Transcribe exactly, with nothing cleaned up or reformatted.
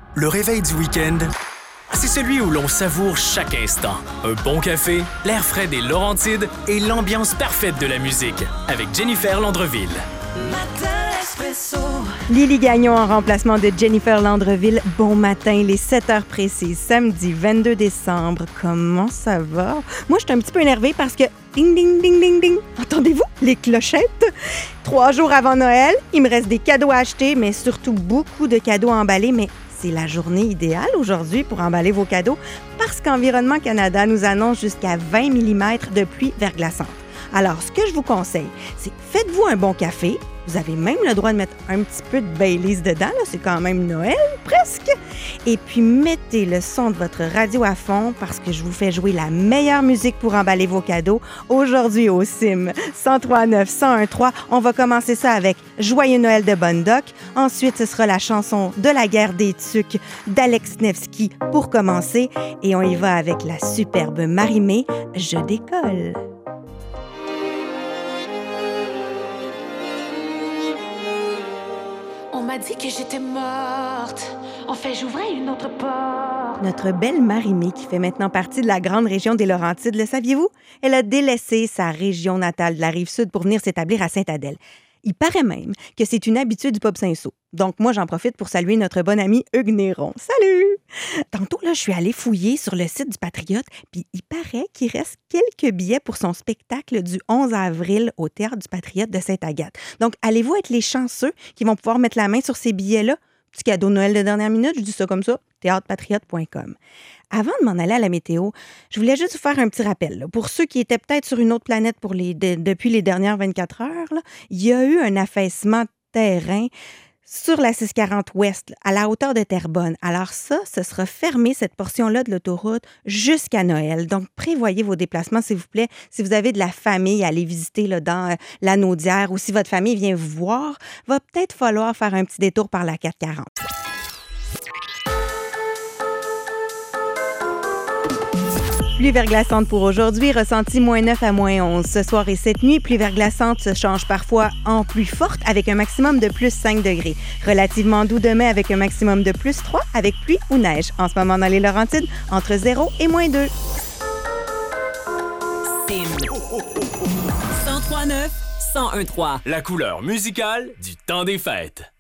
Le réveil du week-end, c'est celui où l'on savoure chaque instant. Un bon café, l'air frais des Laurentides et l'ambiance parfaite de la musique. Avec Jennifer Landreville. Lily Gagnon en remplacement de Jennifer Landreville. Bon matin, les sept heures précises, samedi vingt-deux décembre. Comment ça va? Moi, je suis un petit peu énervée parce que ding, ding, ding, ding, ding. Entendez-vous les clochettes? Trois jours avant Noël, il me reste des cadeaux à acheter, mais surtout beaucoup de cadeaux à emballer. Mais c'est la journée idéale aujourd'hui pour emballer vos cadeaux parce qu'Environnement Canada nous annonce jusqu'à vingt millimètres de pluie verglaçante. Alors, ce que je vous conseille, c'est faites-vous un bon café. Vous avez même le droit de mettre un petit peu de Baileys dedans, là, c'est quand même Noël, presque. Et puis, mettez le son de votre radio à fond parce que je vous fais jouer la meilleure musique pour emballer vos cadeaux. Aujourd'hui au C I M cent trois neuf, cent un trois, on va commencer ça avec Joyeux Noël de Bonne Doc. Ensuite, ce sera la chanson de la guerre des Tucs d'Alex Nevsky pour commencer. Et on y va avec la superbe Marie-Mé, Je décolle. On m'a dit que j'étais morte. En fait, j'ouvrais une autre porte. Notre belle Marie-Mé, qui fait maintenant partie de la grande région des Laurentides, le saviez-vous? Elle a délaissé sa région natale de la Rive-Sud pour venir s'établir à Sainte-Adèle. Il paraît même que c'est une habitude du Pop Saint-Saul. Donc, moi, j'en profite pour saluer notre bon ami Hugues Néron. Salut! Tantôt, là, je suis allée fouiller sur le site du Patriote, puis il paraît qu'il reste quelques billets pour son spectacle du onze avril au Théâtre du Patriote de Sainte-Agathe. Donc, allez-vous être les chanceux qui vont pouvoir mettre la main sur ces billets-là? Petit cadeau de Noël de dernière minute, je dis ça comme ça, théâtre patriote point com. Avant de m'en aller à la météo, je voulais juste vous faire un petit rappel. Là. Pour ceux qui étaient peut-être sur une autre planète pour les, de, depuis les dernières vingt-quatre heures, là, il y a eu un affaissement de terrain sur la six cent quarante ouest, à la hauteur de Terrebonne. Alors ça, ce sera fermé, cette portion-là de l'autoroute, jusqu'à Noël. Donc, prévoyez vos déplacements, s'il vous plaît. Si vous avez de la famille à aller visiter là, dans euh, la Naudière ou si votre famille vient vous voir, va peut-être falloir faire un petit détour par la quatre cent quarante. Pluie verglaçante pour aujourd'hui, ressenti moins neuf à moins onze. Ce soir et cette nuit, pluie verglaçante se change parfois en pluie forte avec un maximum de plus cinq degrés. Relativement doux demain avec un maximum de plus trois avec pluie ou neige. En ce moment dans les Laurentides, entre zéro et moins deux. C I M cent trois neuf, cent un trois. La couleur musicale du temps des fêtes.